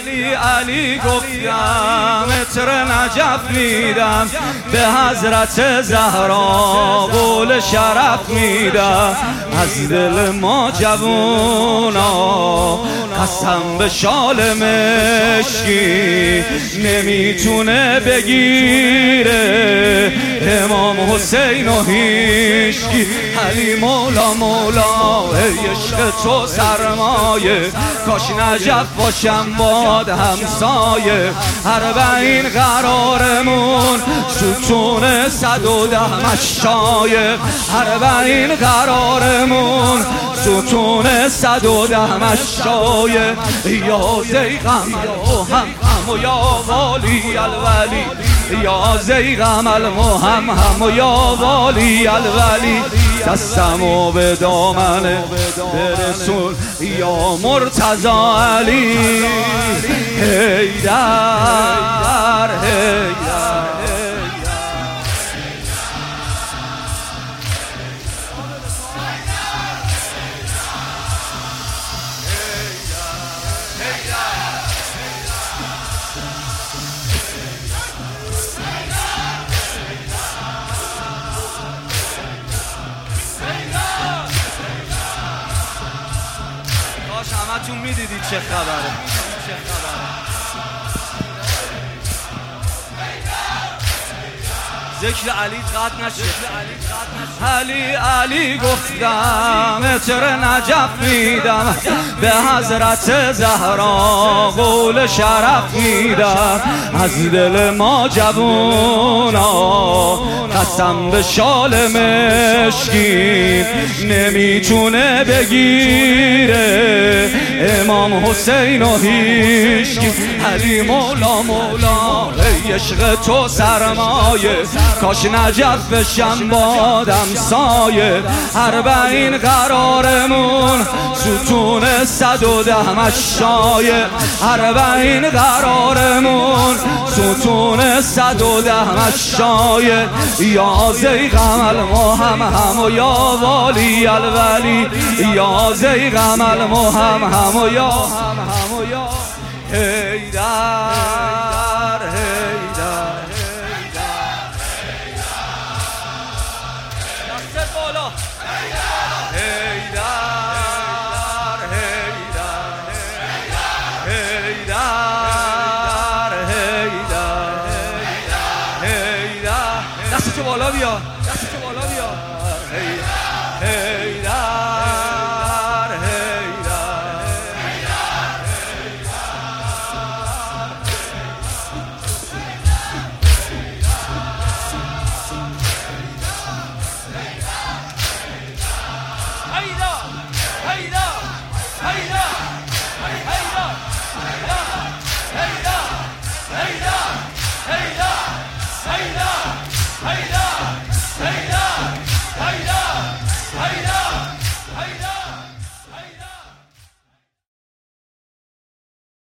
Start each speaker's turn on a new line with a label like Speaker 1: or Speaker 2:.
Speaker 1: علی علی گفتم عطر نجف میدم به حضرت زهرا قول شرف میدم از دل ما جوونا قسم به شال مشکی نمیتونه بگیره امام حسین و هیشکی علی مولا مولا ای عشق تو سرمایه کاش نجف باشم باد همسایه اربعین قرارمون ستون 110 مشایه اربعین قرارمون ستون 110 مشایه یا زیغم المهم و یا والی الولی یا زیغم المهم و یا والی الولی دستمو به دامن برسون یا مرتضی علی حیدر حیدر همتون میدیدید چه خبره ذکر علی قطع نشه علی علی گفتم عطر نجف میدم به حضرت زهرا قول شرف میدم از دل ما جوونا قسم به شال مشکی نمیتونه بگیره امام حسین و هیشکی علی مولا مولا ای عشق تو سرمایه کاش نجف بشم بادم سایه اربعین قرارمون ستون 110 مشایه اربعین قرارمون ستون 110 مشایه یا زیغم المهم و یا والی الولی یا زیغم المهم و یا حیدر